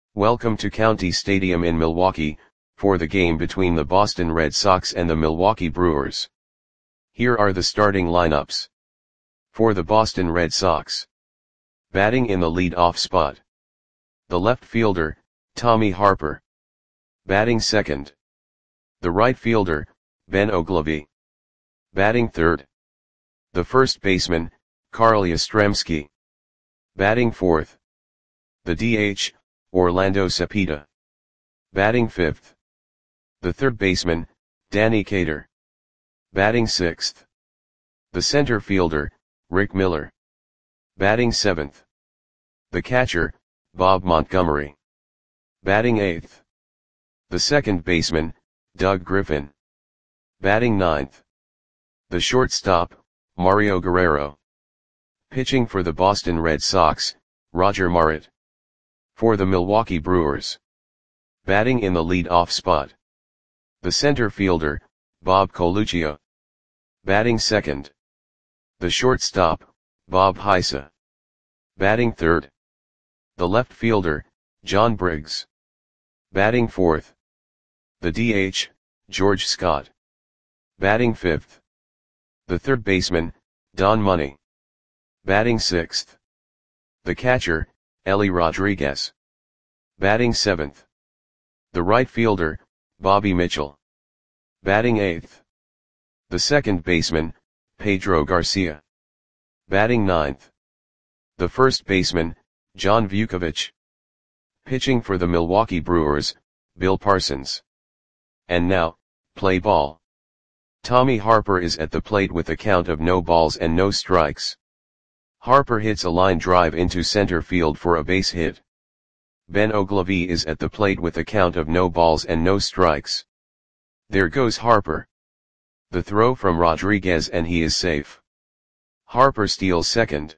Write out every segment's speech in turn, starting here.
Welcome to County Stadium in Milwaukee, for the game between the Boston Red Sox and the Milwaukee Brewers. Here are the starting lineups. For the Boston Red Sox. Batting in the lead-off spot. The left fielder, Tommy Harper. Batting second. The right fielder, Ben Oglivie. Batting third. The first baseman, Carl Yastrzemski. Batting fourth. The DH, Orlando Cepeda. Batting fifth. The third baseman, Danny Cater. Batting sixth. The center fielder, Rick Miller. Batting seventh. The catcher, Bob Montgomery. Batting eighth. The second baseman, Doug Griffin. Batting ninth. The shortstop, Mario Guerrero. Pitching for the Boston Red Sox, Roger Marit. For the Milwaukee Brewers. Batting in the lead-off spot. The center fielder, Bob Coluccio. Batting second. The shortstop, Bob Heisa. Batting third. The left fielder, John Briggs. Batting fourth. The DH, George Scott. Batting fifth. The third baseman, Don Money. Batting sixth. The catcher, Ellie Rodriguez. Batting seventh. The right fielder, Bobby Mitchell. Batting eighth. The second baseman, Pedro Garcia. Batting ninth. The first baseman, John Vukovich. Pitching for the Milwaukee Brewers, Bill Parsons. And now, play ball. Tommy Harper is at the plate with a count of no balls and no strikes. Harper hits a line drive into center field for a base hit. Ben Oglivie is at the plate with a count of no balls and no strikes. There goes Harper. The throw from Rodriguez and he is safe. Harper steals second.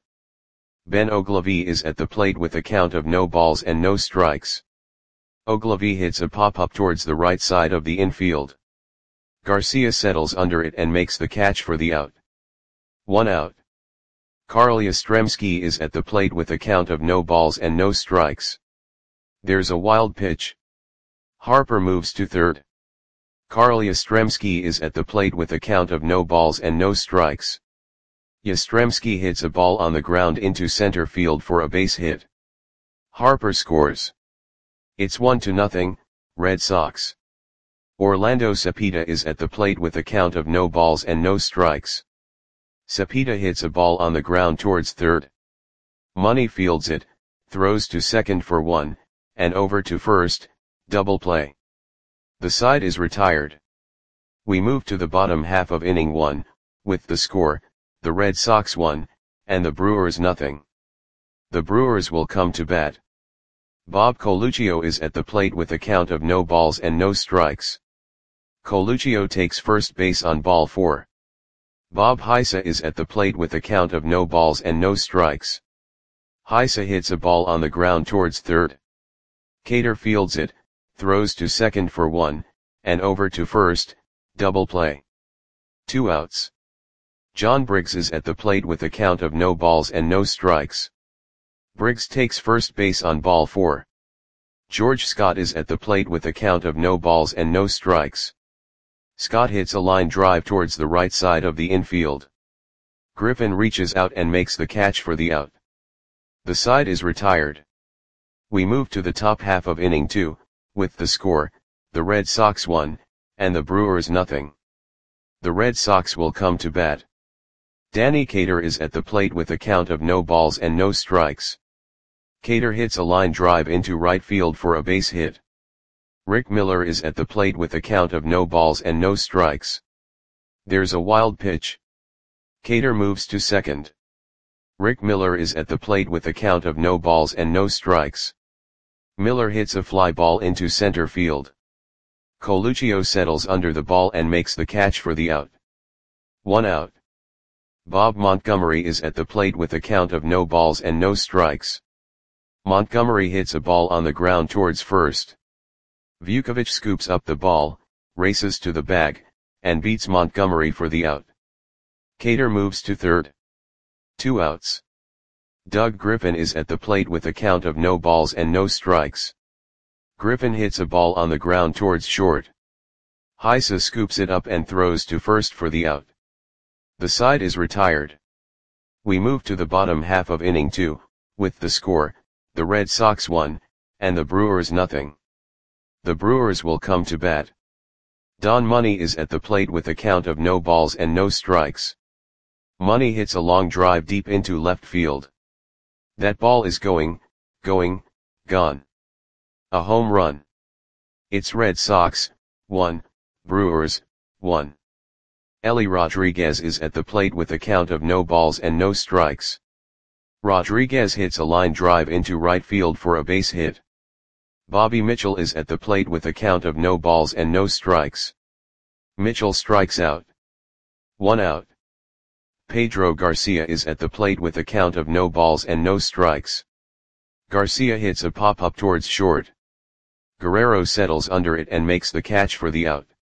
Ben Oglivie is at the plate with a count of no balls and no strikes. Oglivie hits a pop-up towards the right side of the infield. Garcia settles under it and makes the catch for the out. 1 out. Carl Yastrzemski is at the plate with a count of no balls and no strikes. There's a wild pitch. Harper moves to third. Carl Yastrzemski is at the plate with a count of no balls and no strikes. Yastrzemski hits a ball on the ground into center field for a base hit. Harper scores. It's 1-0, Red Sox. Orlando Cepeda is at the plate with a count of no balls and no strikes. Cepeda hits a ball on the ground towards third. Money fields it, throws to second for 1, and over to first, double play. The side is retired. We move to the bottom half of inning 1, with the score, the Red Sox 1, and the Brewers 0. The Brewers will come to bat. Bob Coluccio is at the plate with a count of no balls and no strikes. Coluccio takes first base on ball 4. Bob Heisa is at the plate with a count of no balls and no strikes. Heisa hits a ball on the ground towards third. Cater fields it, throws to second for 1, and over to first, double play. 2 outs. John Briggs is at the plate with a count of no balls and no strikes. Briggs takes first base on ball 4. George Scott is at the plate with a count of no balls and no strikes. Scott hits a line drive towards the right side of the infield. Griffin reaches out and makes the catch for the out. The side is retired. We move to the top half of inning 2, with the score, the Red Sox 1, and the Brewers 0. The Red Sox will come to bat. Danny Cater is at the plate with a count of no balls and no strikes. Cater hits a line drive into right field for a base hit. Rick Miller is at the plate with a count of no balls and no strikes. There's a wild pitch. Cater moves to second. Rick Miller is at the plate with a count of no balls and no strikes. Miller hits a fly ball into center field. Coluccio settles under the ball and makes the catch for the out. 1 out. Bob Montgomery is at the plate with a count of no balls and no strikes. Montgomery hits a ball on the ground towards first. Vukovich scoops up the ball, races to the bag, and beats Montgomery for the out. Cater moves to third. 2 outs. Doug Griffin is at the plate with a count of no balls and no strikes. Griffin hits a ball on the ground towards short. Heise scoops it up and throws to first for the out. The side is retired. We move to the bottom half of inning 2, with the score, the Red Sox 1, and the Brewers nothing. The Brewers will come to bat. Don Money is at the plate with a count of no balls and no strikes. Money hits a long drive deep into left field. That ball is going, gone. A home run. It's Red Sox, 1, Brewers, 1. Ellie Rodriguez is at the plate with a count of no balls and no strikes. Rodriguez hits a line drive into right field for a base hit. Bobby Mitchell is at the plate with a count of no balls and no strikes. Mitchell strikes out. 1 out. Pedro Garcia is at the plate with a count of no balls and no strikes. Garcia hits a pop-up towards short. Guerrero settles under it and makes the catch for the out.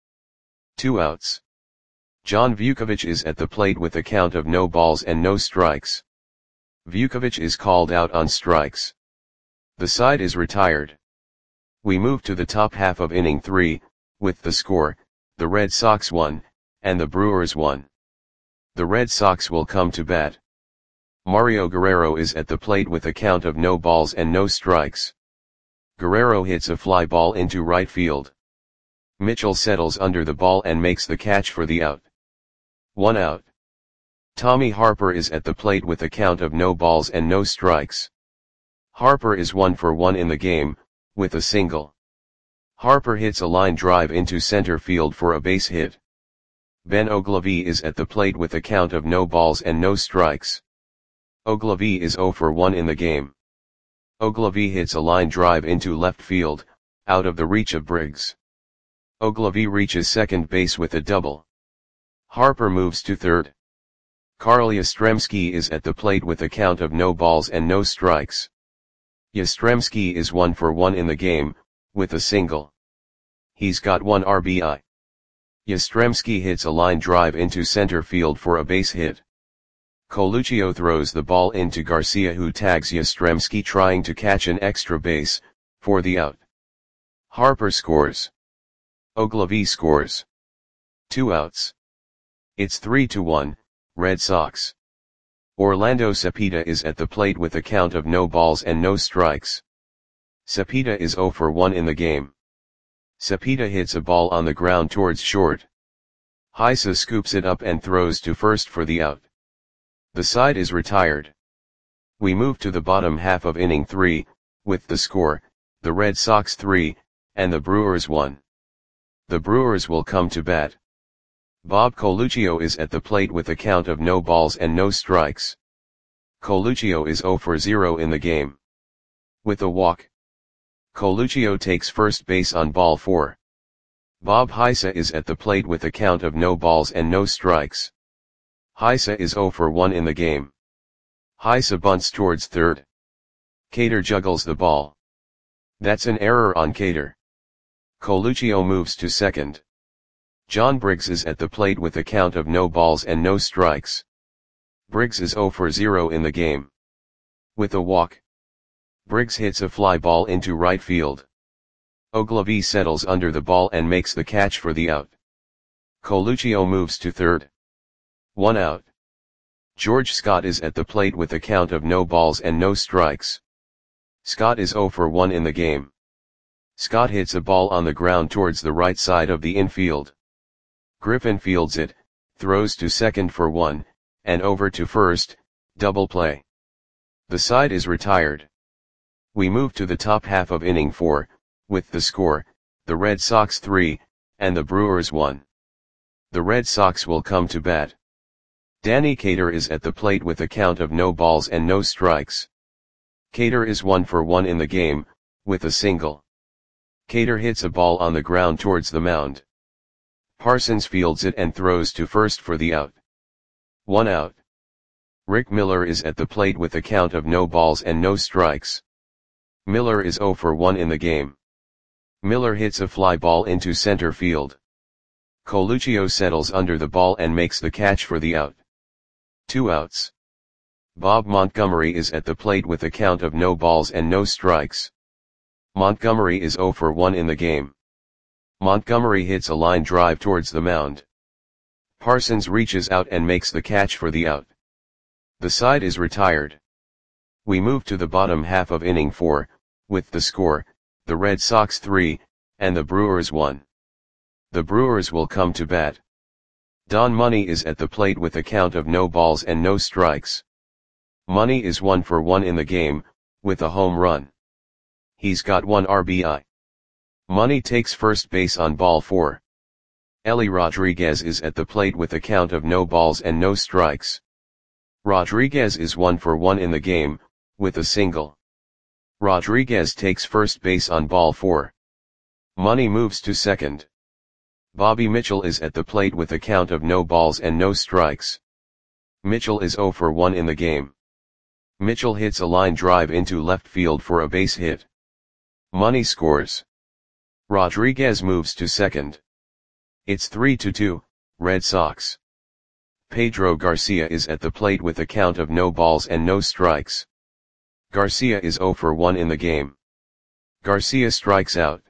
2 outs. John Vukovic is at the plate with a count of no balls and no strikes. Vukovic is called out on strikes. The side is retired. We move to the top half of inning 3, with the score, the Red Sox 1, and the Brewers 1. The Red Sox will come to bat. Mario Guerrero is at the plate with a count of no balls and no strikes. Guerrero hits a fly ball into right field. Mitchell settles under the ball and makes the catch for the out. 1 out. Tommy Harper is at the plate with a count of no balls and no strikes. Harper is 1 for 1 in the game, with a single. Harper hits a line drive into center field for a base hit. Ben Ogilvy is at the plate with a count of no balls and no strikes. Ogilvy is 0 for 1 in the game. Ogilvy hits a line drive into left field, out of the reach of Briggs. Ogilvy reaches second base with a double. Harper moves to third. Carl Yastrzemski is at the plate with a count of no balls and no strikes. Yastrzemski is 1 for 1 in the game, with a single. He's got 1 RBI. Yastrzemski hits a line drive into center field for a base hit. Coluccio throws the ball into Garcia, who tags Yastrzemski trying to catch an extra base, for the out. Harper scores. Ogilvy scores. 2 outs. It's 3-1, Red Sox. Orlando Cepeda is at the plate with a count of no balls and no strikes. Cepeda is 0 for 1 in the game. Cepeda hits a ball on the ground towards short. Heise scoops it up and throws to first for the out. The side is retired. We move to the bottom half of inning 3, with the score, the Red Sox 3, and the Brewers 1. The Brewers will come to bat. Bob Coluccio is at the plate with a count of no balls and no strikes. Coluccio is 0 for 0 in the game. With a walk. Coluccio takes first base on ball 4. Bob Heise is at the plate with a count of no balls and no strikes. Heise is 0 for 1 in the game. Heise bunts towards third. Cater juggles the ball. That's an error on Cater. Coluccio moves to second. John Briggs is at the plate with a count of no balls and no strikes. Briggs is 0 for 0 in the game. With a walk. Briggs hits a fly ball into right field. Ogilvy settles under the ball and makes the catch for the out. Coluccio moves to third. 1 out. George Scott is at the plate with a count of no balls and no strikes. Scott is 0 for 1 in the game. Scott hits a ball on the ground towards the right side of the infield. Griffin fields it, throws to second for 1, and over to first, double play. The side is retired. We move to the top half of inning 4, with the score, the Red Sox 3, and the Brewers 1. The Red Sox will come to bat. Danny Cater is at the plate with a count of no balls and no strikes. Cater is 1 for 1 in the game, with a single. Cater hits a ball on the ground towards the mound. Parsons fields it and throws to first for the out. 1 out. Rick Miller is at the plate with a count of no balls and no strikes. Miller is 0 for 1 in the game. Miller hits a fly ball into center field. Coluccio settles under the ball and makes the catch for the out. 2 outs. Bob Montgomery is at the plate with a count of no balls and no strikes. Montgomery is 0 for 1 in the game. Montgomery hits a line drive towards the mound. Parsons reaches out and makes the catch for the out. The side is retired. We move to the bottom half of inning 4, with the score, the Red Sox 3, and the Brewers 1. The Brewers will come to bat. Don Money is at the plate with a count of no balls and no strikes. Money is 1 for 1 in the game, with a home run. He's got 1 RBI. Money takes first base on ball 4. Ellie Rodriguez is at the plate with a count of no balls and no strikes. Rodriguez is 1 for 1 in the game, with a single. Rodriguez takes first base on ball 4. Money moves to second. Bobby Mitchell is at the plate with a count of no balls and no strikes. Mitchell is 0 for 1 in the game. Mitchell hits a line drive into left field for a base hit. Money scores. Rodriguez moves to second. It's 3-2, Red Sox. Pedro Garcia is at the plate with a count of no balls and no strikes. Garcia is 0 for 1 in the game. Garcia strikes out.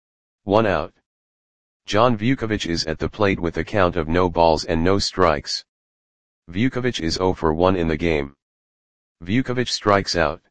1 out. John Vukovic is at the plate with a count of no balls and no strikes. Vukovic is 0 for 1 in the game. Vukovic strikes out.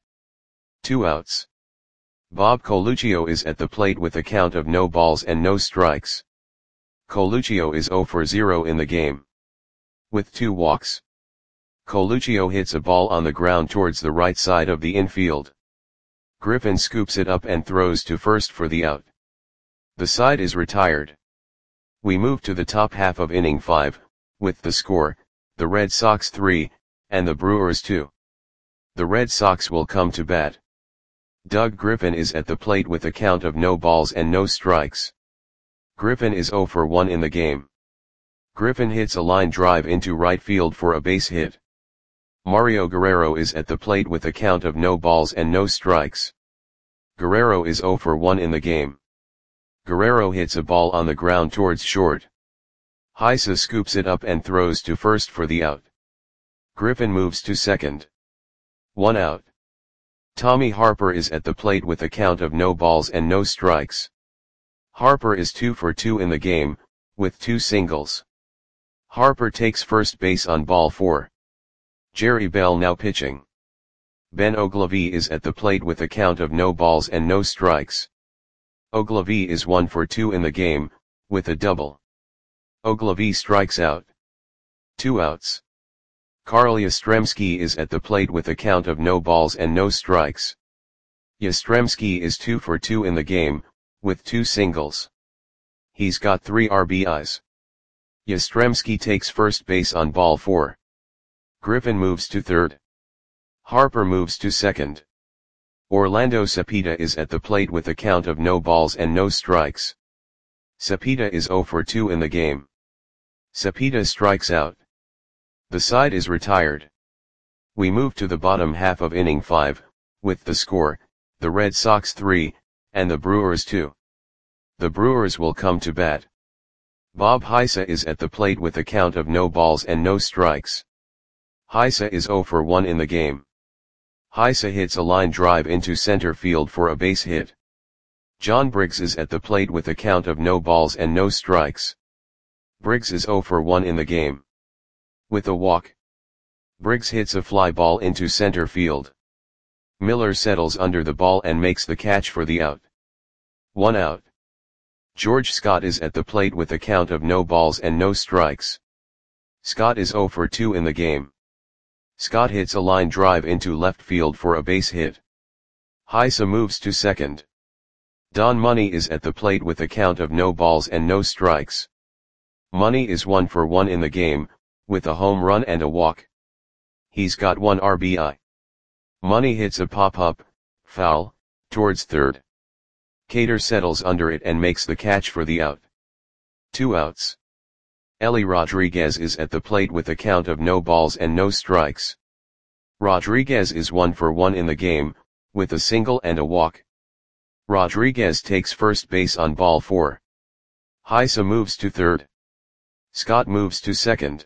2 outs. Bob Coluccio is at the plate with a count of no balls and no strikes. Coluccio is 0 for 0 in the game. With 2 walks. Coluccio hits a ball on the ground towards the right side of the infield. Griffin scoops it up and throws to first for the out. The side is retired. We move to the top half of inning 5, with the score, the Red Sox 3, and the Brewers 2. The Red Sox will come to bat. Doug Griffin is at the plate with a count of no balls and no strikes. Griffin is 0 for 1 in the game. Griffin hits a line drive into right field for a base hit. Mario Guerrero is at the plate with a count of no balls and no strikes. Guerrero is 0 for 1 in the game. Guerrero hits a ball on the ground towards short. Heisa scoops it up and throws to first for the out. Griffin moves to second. 1 out. Tommy Harper is at the plate with a count of no balls and no strikes. Harper is 2 for 2 in the game, with 2 singles. Harper takes first base on ball 4. Jerry Bell now pitching. Ben Ogilvie is at the plate with a count of no balls and no strikes. Ogilvie is 1 for 2 in the game, with a double. Ogilvie strikes out. 2 outs. Carl Yastrzemski is at the plate with a count of no balls and no strikes. Yastrzemski is 2 for 2 in the game, with 2 singles. He's got 3 RBIs. Yastrzemski takes first base on ball 4. Griffin moves to third. Harper moves to second. Orlando Cepeda is at the plate with a count of no balls and no strikes. Cepeda is 0 for 2 in the game. Cepeda strikes out. The side is retired. We move to the bottom half of inning 5, with the score, the Red Sox 3, and the Brewers 2. The Brewers will come to bat. Bob Heisa is at the plate with a count of no balls and no strikes. Heisa is 0 for 1 in the game. Heisa hits a line drive into center field for a base hit. John Briggs is at the plate with a count of no balls and no strikes. Briggs is 0 for 1 in the game. With a walk. Briggs hits a fly ball into center field. Miller settles under the ball and makes the catch for the out. 1 out. George Scott is at the plate with a count of no balls and no strikes. Scott is 0 for 2 in the game. Scott hits a line drive into left field for a base hit. Heisa moves to second. Don Money is at the plate with a count of no balls and no strikes. Money is 1 for 1 in the game, with a home run and a walk. He's got 1 RBI. Money hits a pop-up, foul, towards third. Cater settles under it and makes the catch for the out. 2 outs. Ellie Rodriguez is at the plate with a count of no balls and no strikes. Rodriguez is 1 for 1 in the game, with a single and a walk. Rodriguez takes first base on ball 4. Heisa moves to third. Scott moves to second.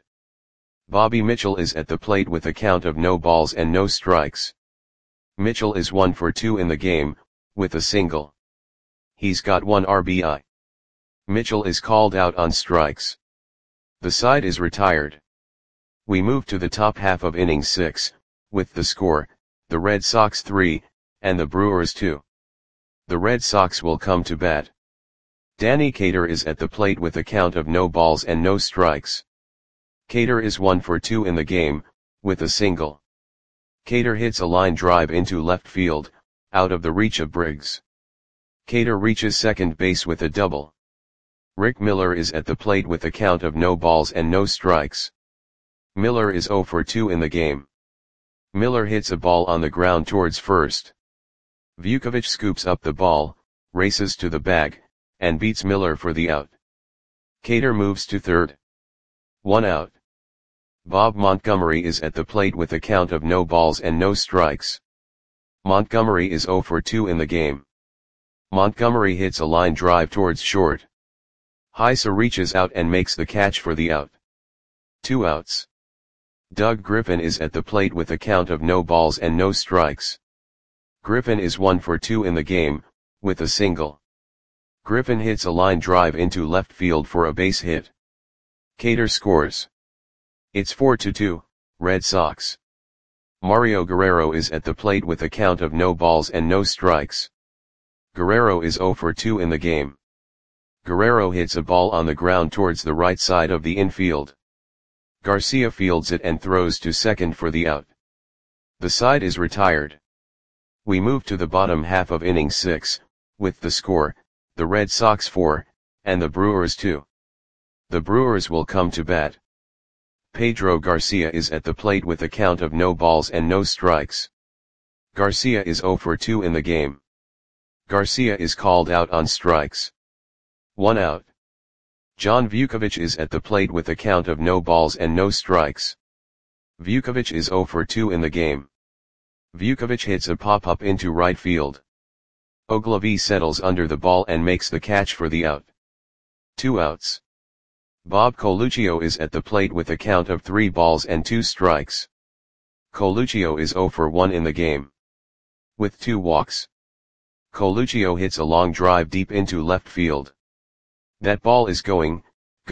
Bobby Mitchell is at the plate with a count of no balls and no strikes. Mitchell is 1 for 2 in the game, with a single. He's got 1 RBI. Mitchell is called out on strikes. The side is retired. We move to the top half of inning 6, with the score, the Red Sox 3, and the Brewers 2. The Red Sox will come to bat. Danny Cater is at the plate with a count of no balls and no strikes. Cater is 1 for 2 in the game, with a single. Cater hits a line drive into left field, out of the reach of Briggs. Cater reaches second base with a double. Rick Miller is at the plate with a count of no balls and no strikes. Miller is 0 for 2 in the game. Miller hits a ball on the ground towards first. Vukovich scoops up the ball, races to the bag, and beats Miller for the out. Cater moves to third. 1 out. Bob Montgomery is at the plate with a count of no balls and no strikes. Montgomery is 0 for 2 in the game. Montgomery hits a line drive towards short. Heisa reaches out and makes the catch for the out. 2 outs. Doug Griffin is at the plate with a count of no balls and no strikes. Griffin is 1 for 2 in the game, with a single. Griffin hits a line drive into left field for a base hit. Cater scores. It's 4-2, Red Sox. Mario Guerrero is at the plate with a count of no balls and no strikes. Guerrero is 0 for 2 in the game. Guerrero hits a ball on the ground towards the right side of the infield. Garcia fields it and throws to second for the out. The side is retired. We move to the bottom half of inning 6, with the score, the Red Sox 4, and the Brewers 2. The Brewers will come to bat. Pedro Garcia is at the plate with a count of no balls and no strikes. Garcia is 0 for 2 in the game. Garcia is called out on strikes. 1 out. John Vukovich is at the plate with a count of no balls and no strikes. Vukovich is 0 for 2 in the game. Vukovich hits a pop-up into right field. Ogilvy settles under the ball and makes the catch for the out. 2 outs. Bob Coluccio is at the plate with a count of 3 balls and 2 strikes. Coluccio is 0 for 1 in the game. With 2 walks. Coluccio hits a long drive deep into left field. That ball is going,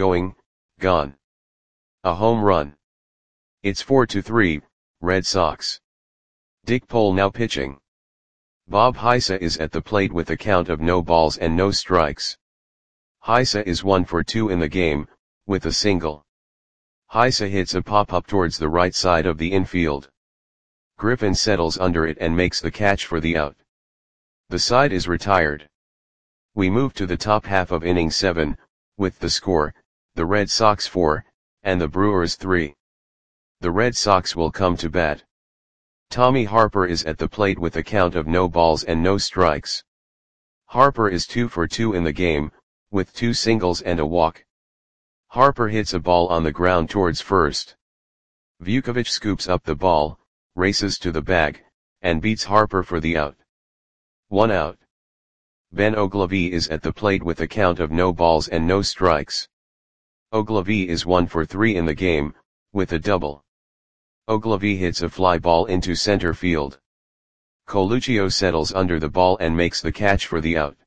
gone. A home run. It's 4-3, Red Sox. Dick Pole now pitching. Bob Heisa is at the plate with a count of no balls and no strikes. Heisa is 1 for 2 in the game, with a single. Heisa hits a pop-up towards the right side of the infield. Griffin settles under it and makes the catch for the out. The side is retired. We move to the top half of inning 7, with the score, the Red Sox 4, and the Brewers 3. The Red Sox will come to bat. Tommy Harper is at the plate with a count of no balls and no strikes. Harper is 2 for 2 in the game, with 2 singles and a walk. Harper hits a ball on the ground towards first. Vukovich scoops up the ball, races to the bag, and beats Harper for the out. 1 out. Ben Ogilvy is at the plate with a count of no balls and no strikes. Ogilvy is 1 for 3 in the game, with a double. Ogilvy hits a fly ball into center field. Coluccio settles under the ball and makes the catch for the out.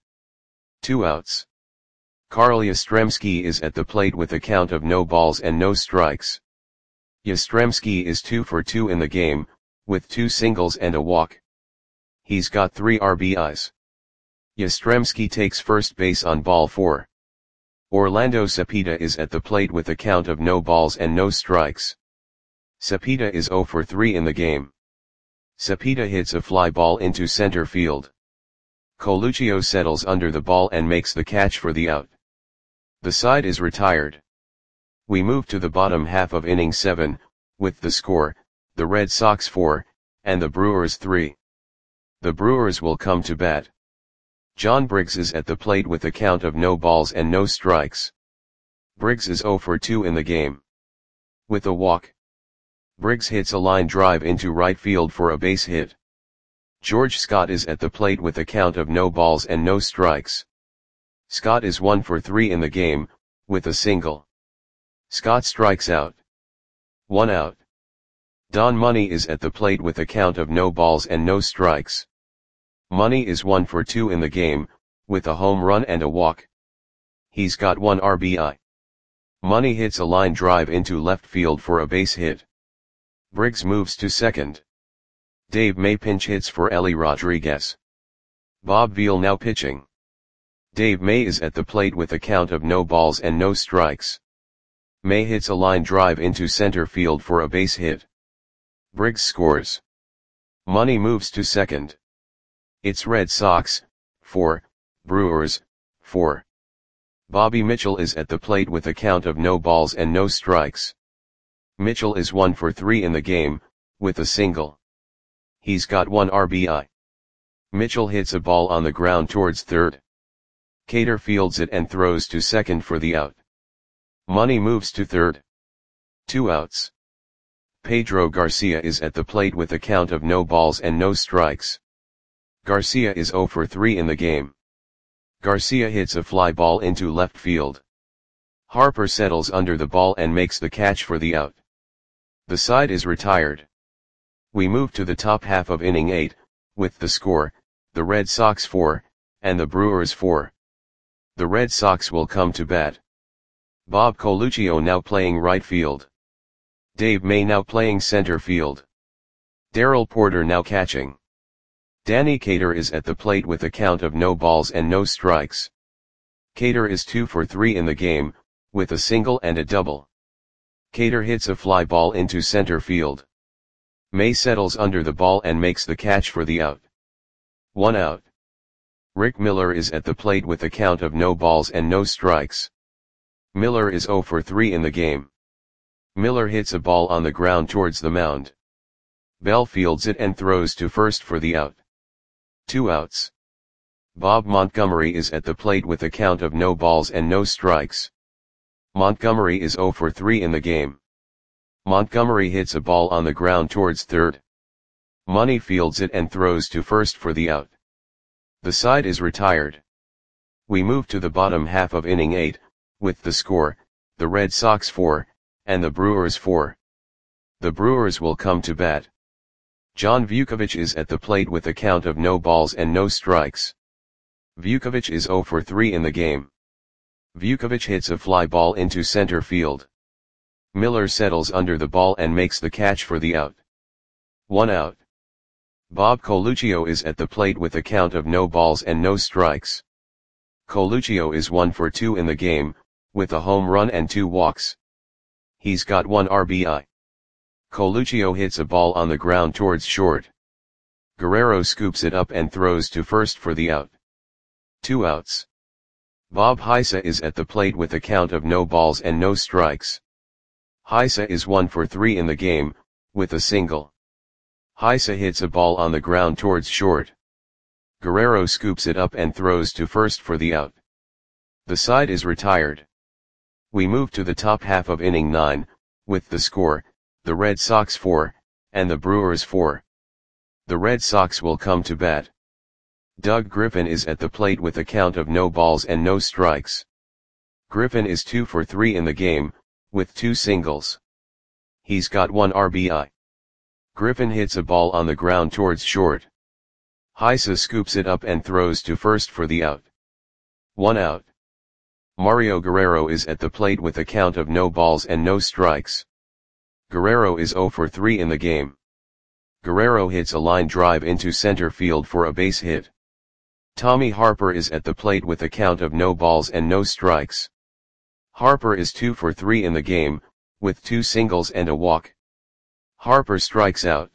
2 outs. Carl Yastrzemski is at the plate with a count of no balls and no strikes. Yastrzemski is 2 for 2 in the game, with 2 singles and a walk. He's got 3 RBIs. Yastrzemski takes first base on ball 4. Orlando Cepeda is at the plate with a count of no balls and no strikes. Cepeda is 0 for 3 in the game. Cepeda hits a fly ball into center field. Coluccio settles under the ball and makes the catch for the out. The side is retired. We move to the bottom half of inning 7, with the score, the Red Sox 4, and the Brewers 3. The Brewers will come to bat. John Briggs is at the plate with a count of no balls and no strikes. Briggs is 0 for 2 in the game. With a walk. Briggs hits a line drive into right field for a base hit. George Scott is at the plate with a count of no balls and no strikes. Scott is 1 for 3 in the game, with a single. Scott strikes out. 1 out. Don Money is at the plate with a count of no balls and no strikes. Money is 1 for 2 in the game, with a home run and a walk. He's got 1 RBI. Money hits a line drive into left field for a base hit. Briggs moves to second. Dave May pinch hits for Ellie Rodriguez. Bob Veal now pitching. Dave May is at the plate with a count of no balls and no strikes. May hits a line drive into center field for a base hit. Briggs scores. Money moves to second. It's Red Sox, 4, Brewers, 4. Bobby Mitchell is at the plate with a count of no balls and no strikes. Mitchell is 1 for 3 in the game, with a single. He's got 1 RBI. Mitchell hits a ball on the ground towards third. Cater fields it and throws to second for the out. Money moves to third. 2 outs. Pedro Garcia is at the plate with a count of no balls and no strikes. Garcia is 0 for 3 in the game. Garcia hits a fly ball into left field. Harper settles under the ball and makes the catch for the out. The side is retired. We move to the top half of inning 8, with the score, the Red Sox 4, and the Brewers 4. The Red Sox will come to bat. Bob Coluccio now playing right field. Dave May now playing center field. Darrell Porter now catching. Danny Cater is at the plate with a count of no balls and no strikes. Cater is 2 for 3 in the game, with a single and a double. Cater hits a fly ball into center field. May settles under the ball and makes the catch for the out. 1 out. Rick Miller is at the plate with a count of no balls and no strikes. Miller is 0 for 3 in the game. Miller hits a ball on the ground towards the mound. Bell fields it and throws to first for the out. 2 outs. Bob Montgomery is at the plate with a count of no balls and no strikes. Montgomery is 0 for 3 in the game. Montgomery hits a ball on the ground towards third. Money fields it and throws to first for the out. The side is retired. We move to the bottom half of inning 8, with the score, the Red Sox 4, and the Brewers 4. The Brewers will come to bat. John Vukovich is at the plate with a count of no balls and no strikes. Vukovich is 0 for 3 in the game. Vukovich hits a fly ball into center field. Miller settles under the ball and makes the catch for the out. 1 out. Bob Coluccio is at the plate with a count of no balls and no strikes. Coluccio is 1 for 2 in the game, with a home run and 2 walks. He's got 1 RBI. Coluccio hits a ball on the ground towards short. Guerrero scoops it up and throws to first for the out. 2 outs. Bob Heisa is at the plate with a count of no balls and no strikes. Heisa is 1 for 3 in the game, with a single. Heisa hits a ball on the ground towards short. Guerrero scoops it up and throws to first for the out. The side is retired. We move to the top half of inning 9, with the score, the Red Sox 4, and the Brewers 4. The Red Sox will come to bat. Doug Griffin is at the plate with a count of no balls and no strikes. Griffin is 2 for 3 in the game, with 2 singles. He's got 1 RBI. Griffin hits a ball on the ground towards short. Heisa scoops it up and throws to first for the out. 1 out. Mario Guerrero is at the plate with a count of no balls and no strikes. Guerrero is 0 for 3 in the game. Guerrero hits a line drive into center field for a base hit. Tommy Harper is at the plate with a count of no balls and no strikes. Harper is 2 for 3 in the game, with 2 singles and a walk. Harper strikes out.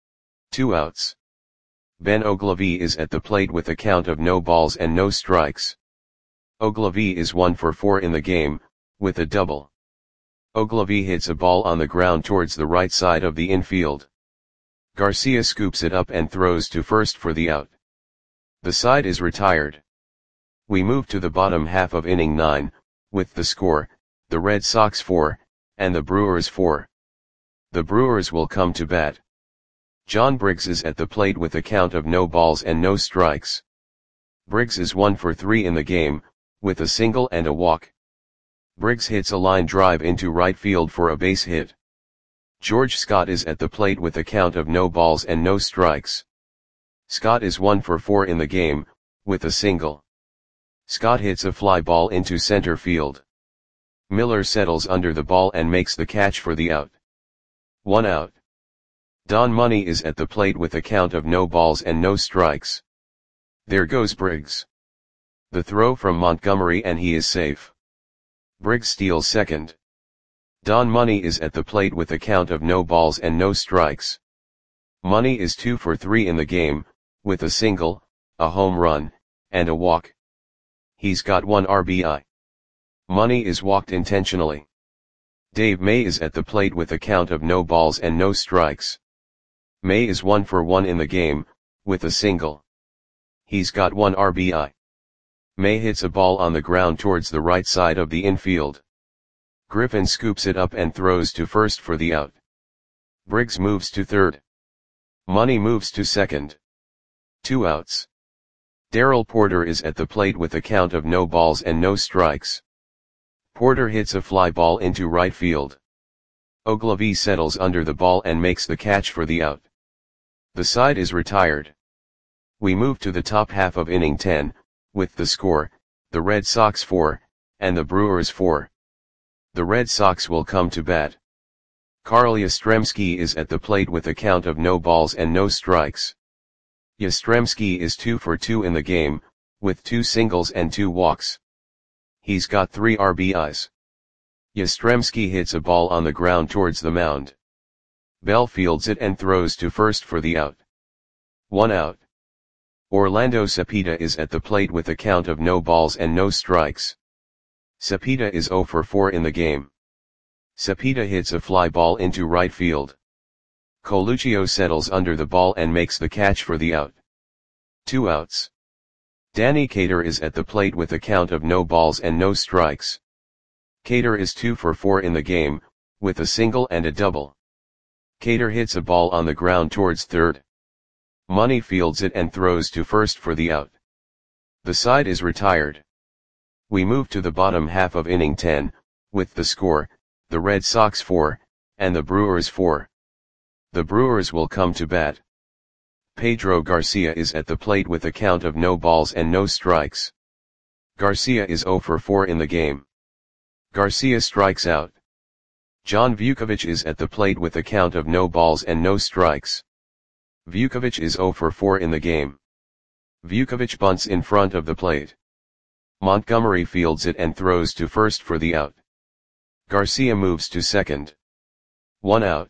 2 outs. Ben Ogilvie is at the plate with a count of no balls and no strikes. Ogilvie is 1 for 4 in the game, with a double. Ogilvie hits a ball on the ground towards the right side of the infield. Garcia scoops it up and throws to first for the out. The side is retired. We move to the bottom half of inning 9, with the score, the Red Sox 4, and the Brewers 4. The Brewers will come to bat. John Briggs is at the plate with a count of no balls and no strikes. Briggs is 1 for 3 in the game, with a single and a walk. Briggs hits a line drive into right field for a base hit. George Scott is at the plate with a count of no balls and no strikes. Scott is 1 for 4 in the game, with a single. Scott hits a fly ball into center field. Miller settles under the ball and makes the catch for the out. 1 out. Don Money is at the plate with a count of no balls and no strikes. There goes Briggs. The throw from Montgomery and he is safe. Briggs steals second. Don Money is at the plate with a count of no balls and no strikes. Money is 2 for 3 in the game, with a single, a home run, and a walk. He's got 1 RBI. Money is walked intentionally. Dave May is at the plate with a count of no balls and no strikes. May is 1 for 1 in the game, with a single. He's got 1 RBI. May hits a ball on the ground towards the right side of the infield. Griffin scoops it up and throws to first for the out. Briggs moves to third. Money moves to second. 2 outs. Darrell Porter is at the plate with a count of no balls and no strikes. Porter hits a fly ball into right field. Ogilvy settles under the ball and makes the catch for the out. The side is retired. We move to the top half of inning 10, with the score, the Red Sox 4, and the Brewers 4. The Red Sox will come to bat. Carl Yastrzemski is at the plate with a count of no balls and no strikes. Yastrzemski is 2 for 2 in the game, with 2 singles and 2 walks. He's got 3 RBIs. Yastrzemski hits a ball on the ground towards the mound. Bell fields it and throws to first for the out. 1 out. Orlando Cepeda is at the plate with a count of no balls and no strikes. Cepeda is 0 for 4 in the game. Cepeda hits a fly ball into right field. Coluccio settles under the ball and makes the catch for the out. 2 outs. Danny Cater is at the plate with a count of no balls and no strikes. Cater is 2 for 4 in the game, with a single and a double. Cater hits a ball on the ground towards third. Money fields it and throws to first for the out. The side is retired. We move to the bottom half of inning 10, with the score, the Red Sox 4, and the Brewers 4. The Brewers will come to bat. Pedro Garcia is at the plate with a count of no balls and no strikes. Garcia is 0 for 4 in the game. Garcia strikes out. John Vukovic is at the plate with a count of no balls and no strikes. Vukovic is 0 for 4 in the game. Vukovic bunts in front of the plate. Montgomery fields it and throws to first for the out. Garcia moves to second. 1 out.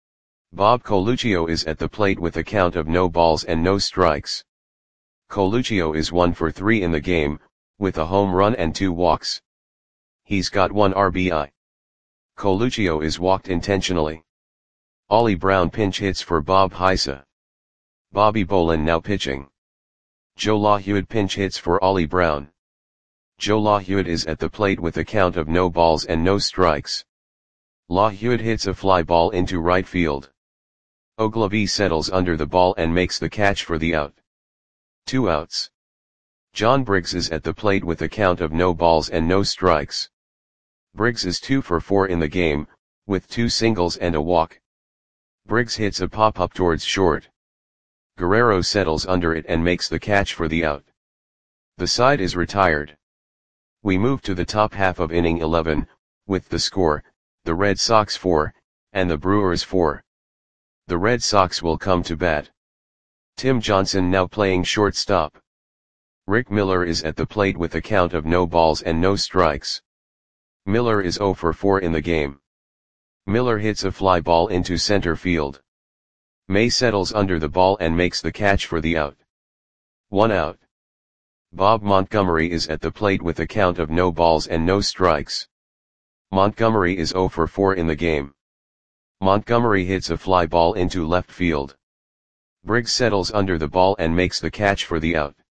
Bob Coluccio is at the plate with a count of no balls and no strikes. Coluccio is 1 for 3 in the game, with a home run and 2 walks. He's got 1 RBI. Coluccio is walked intentionally. Ollie Brown pinch hits for Bob Heisa. Bobby Bolin now pitching. Joe LaHude pinch hits for Ollie Brown. Joe LaHude is at the plate with a count of no balls and no strikes. LaHude hits a fly ball into right field. Ogilvy settles under the ball and makes the catch for the out. 2 outs. John Briggs is at the plate with a count of no balls and no strikes. Briggs is 2 for 4 in the game, with 2 singles and a walk. Briggs hits a pop-up towards short. Guerrero settles under it and makes the catch for the out. The side is retired. We move to the top half of inning 11, with the score, the Red Sox 4, and the Brewers 4. The Red Sox will come to bat. Tim Johnson now playing shortstop. Rick Miller is at the plate with a count of no balls and no strikes. Miller is 0 for 4 in the game. Miller hits a fly ball into center field. May settles under the ball and makes the catch for the out. 1 out. Bob Montgomery is at the plate with a count of no balls and no strikes. Montgomery is 0 for 4 in the game. Montgomery hits a fly ball into left field. Briggs settles under the ball and makes the catch for the out.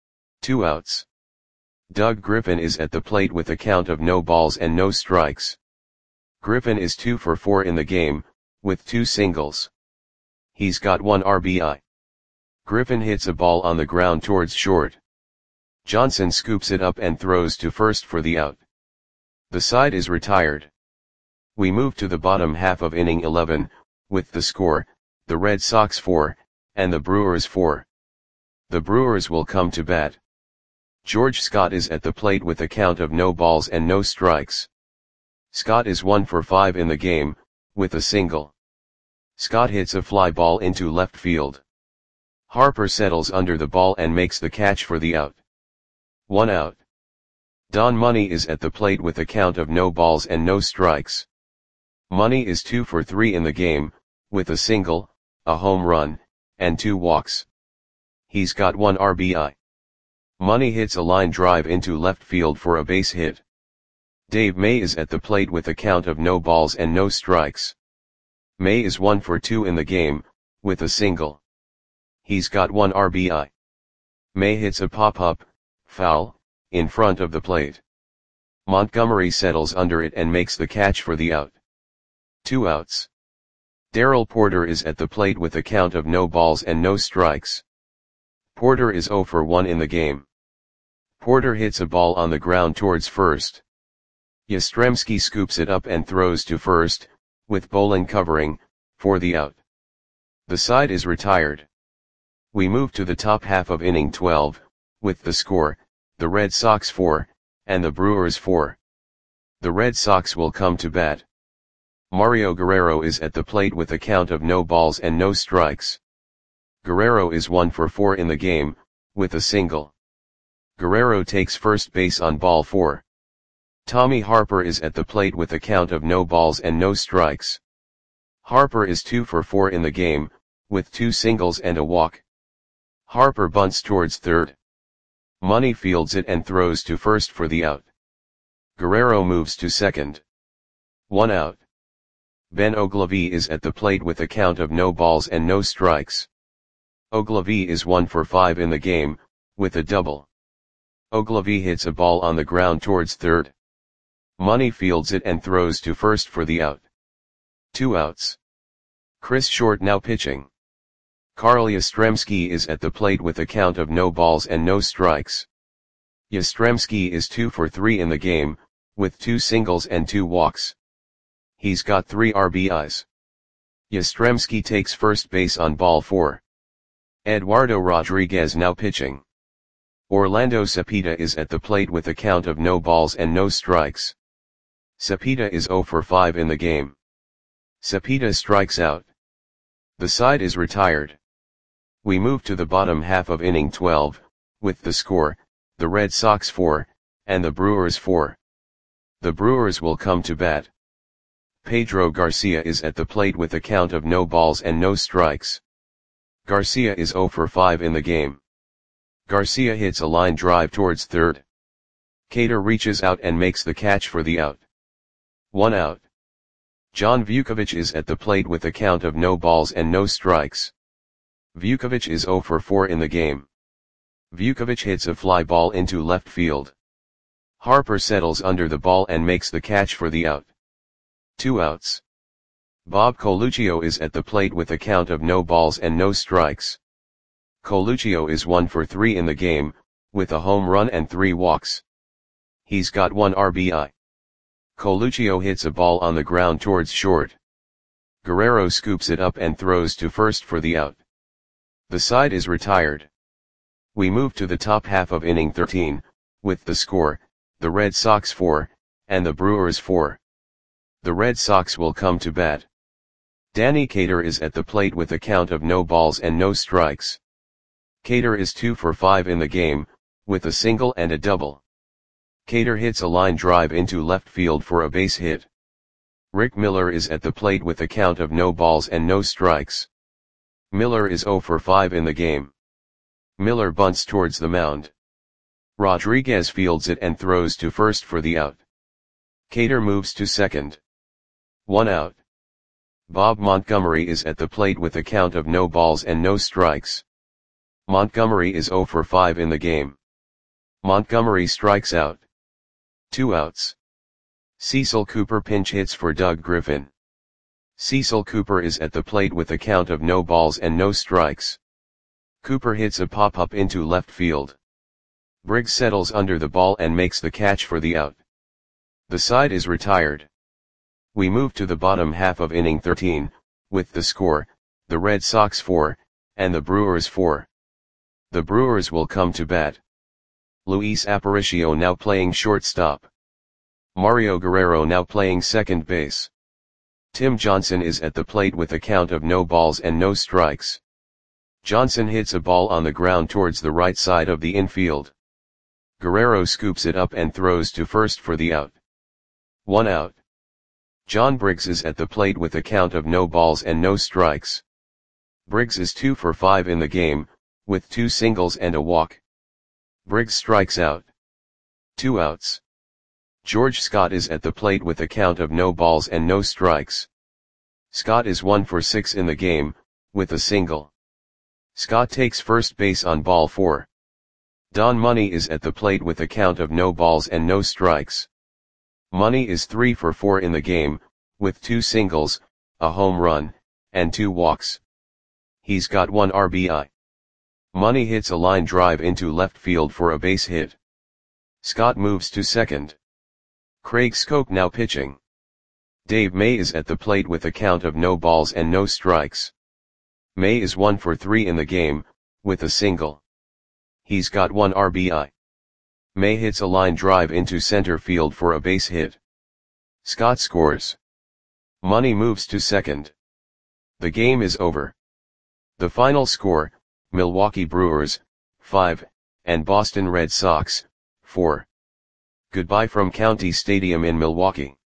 2 outs. Doug Griffin is at the plate with a count of no balls and no strikes. Griffin is 2 for 4 in the game, with 2 singles. He's got 1 RBI. Griffin hits a ball on the ground towards short. Johnson scoops it up and throws to first for the out. The side is retired. We move to the bottom half of inning 11, with the score, the Red Sox 4, and the Brewers 4. The Brewers will come to bat. George Scott is at the plate with a count of no balls and no strikes. Scott is 1 for 5 in the game, with a single. Scott hits a fly ball into left field. Harper settles under the ball and makes the catch for the out. 1 out. Don Money is at the plate with a count of no balls and no strikes. Money is 2 for 3 in the game, with a single, a home run, and 2 walks. He's got 1 RBI. Money hits a line drive into left field for a base hit. Dave May is at the plate with a count of no balls and no strikes. May is 1 for 2 in the game, with a single. He's got 1 RBI. May hits a pop-up, foul, in front of the plate. Montgomery settles under it and makes the catch for the out. 2 outs. Darrell Porter is at the plate with a count of no balls and no strikes. Porter is 0 for 1 in the game. Porter hits a ball on the ground towards first. Yastrzemski scoops it up and throws to first, with Bolin covering, for the out. The side is retired. We move to the top half of inning 12, with the score, the Red Sox 4, and the Brewers 4. The Red Sox will come to bat. Mario Guerrero is at the plate with a count of no balls and no strikes. Guerrero is 1 for 4 in the game, with a single. Guerrero takes first base on ball 4. Tommy Harper is at the plate with a count of no balls and no strikes. Harper is 2 for 4 in the game, with 2 singles and a walk. Harper bunts towards third. Money fields it and throws to first for the out. Guerrero moves to second. 1 out. Ben Ogilvy is at the plate with a count of no balls and no strikes. Ogilvy is 1 for 5 in the game, with a double. Ogilvy hits a ball on the ground towards third. Money fields it and throws to first for the out. 2 outs. Chris Short now pitching. Carl Yastrzemski is at the plate with a count of no balls and no strikes. Yastrzemski is 2 for 3 in the game, with 2 singles and 2 walks. He's got 3 RBIs. Yastrzemski takes first base on ball 4. Eduardo Rodriguez now pitching. Orlando Cepeda is at the plate with a count of no balls and no strikes. Cepeda is 0 for 5 in the game. Cepeda strikes out. The side is retired. We move to the bottom half of inning 12, with the score, the Red Sox 4, and the Brewers 4. The Brewers will come to bat. Pedro Garcia is at the plate with a count of no balls and no strikes. Garcia is 0 for 5 in the game. Garcia hits a line drive towards third. Cater reaches out and makes the catch for the out. 1 out. John Vukovic is at the plate with a count of no balls and no strikes. Vukovic is 0 for 4 in the game. Vukovic hits a fly ball into left field. Harper settles under the ball and makes the catch for the out. 2 outs. Bob Coluccio is at the plate with a count of no balls and no strikes. Coluccio is 1 for 3 in the game, with a home run and 3 walks. He's got 1 RBI. Coluccio hits a ball on the ground towards short. Guerrero scoops it up and throws to first for the out. The side is retired. We move to the top half of inning 13, with the score, the Red Sox 4, and the Brewers 4. The Red Sox will come to bat. Danny Cater is at the plate with a count of no balls and no strikes. Cater is 2 for 5 in the game, with a single and a double. Cater hits a line drive into left field for a base hit. Rick Miller is at the plate with a count of no balls and no strikes. Miller is 0 for 5 in the game. Miller bunts towards the mound. Rodriguez fields it and throws to first for the out. Cater moves to second. 1 out. Bob Montgomery is at the plate with a count of no balls and no strikes. Montgomery is 0 for 5 in the game. Montgomery strikes out. 2 outs. Cecil Cooper pinch hits for Doug Griffin. Cecil Cooper is at the plate with a count of no balls and no strikes. Cooper hits a pop-up into left field. Briggs settles under the ball and makes the catch for the out. The side is retired. We move to the bottom half of inning 13, with the score, the Red Sox 4, and the Brewers 4. The Brewers will come to bat. Luis Aparicio now playing shortstop. Mario Guerrero now playing second base. Tim Johnson is at the plate with a count of no balls and no strikes. Johnson hits a ball on the ground towards the right side of the infield. Guerrero scoops it up and throws to first for the out. 1 out. John Briggs is at the plate with a count of no balls and no strikes. Briggs is 2 for 5 in the game, with 2 singles and a walk. Briggs strikes out. 2 outs. George Scott is at the plate with a count of no balls and no strikes. Scott is 1 for 6 in the game, with a single. Scott takes first base on ball 4. Don Money is at the plate with a count of no balls and no strikes. Money is 3 for 4 in the game, with 2 singles, a home run, and 2 walks. He's got 1 RBI. Money hits a line drive into left field for a base hit. Scott moves to second. Craig Schoch now pitching. Dave May is at the plate with a count of no balls and no strikes. May is 1 for 3 in the game, with a single. He's got 1 RBI. May hits a line drive into center field for a base hit. Scott scores. Money moves to second. The game is over. The final score, Milwaukee Brewers, 5, and Boston Red Sox, 4. Goodbye from County Stadium in Milwaukee.